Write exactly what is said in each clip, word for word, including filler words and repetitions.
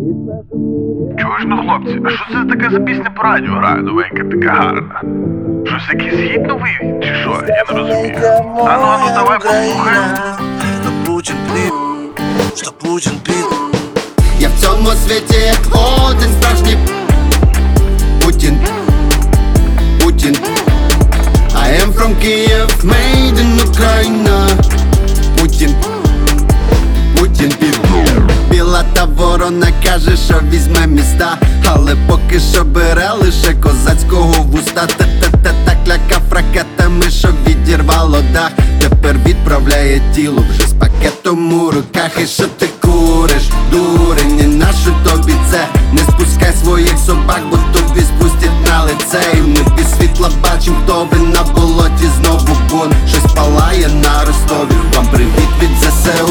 Чуєш, ну хлопці, а що це таке за пісня по радіо грає новенька, така гарна? Щось якийсь гід новий, чи що? Я не розумію. А ну, а ну, давай послухаємо. Що Путін під. Я в цьому світі як один справжній Путін, Путін. I am from Kyiv, made in Ukraine. Путін, Путін під. Біла та ворона каже, що візьме міста, але поки що бере лише козацького вуста. Та-та-та так лякав ракетами, що відірвало дах. Тепер відправляє тіло вже з пакетом у руках. І що ти куриш, дурень, і нащо тобі це? Не спускай своїх собак, бо тобі спустять на лице. І ми без світла бачим, хто ви на болоті знову бун. Щось палає на Ростові, вам привіт від ЗСУ.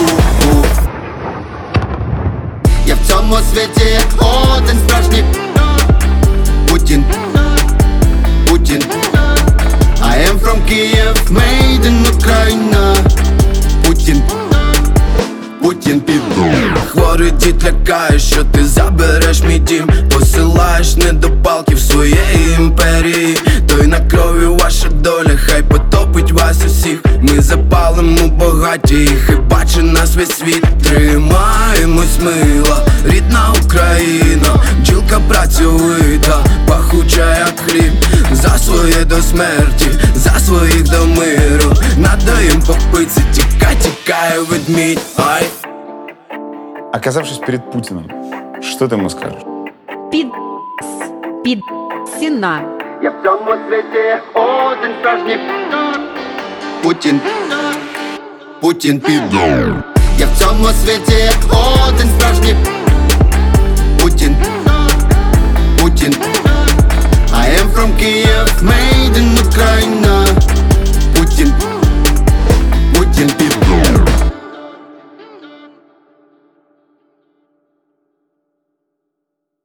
Я в цьому світі як один справжній Путін, Путін. I am from Kyiv, made in Ukraine. Путін, Путін під. Хворий дід лякає, що ти забереш мій дім. Посилаєш недопалки в своєї імперії. То й на крові ваша доля, хай потопить вас усіх. Ми запалимо багаті, хіба чи нас весь світ. Тримаємось, мила, рідна Україна. Бджілка працьовита, пахуча як хліб. За своє до смерті, за своїх до миру. Надаєм по пиці, тікай, тікає ведмідь. Ай. Оказавшись перед Путиным, что ты ему скажешь? Під... Під... Сіна. Я в цьому світі один справжній Путін, Путін під. Я в цьому світі один справжній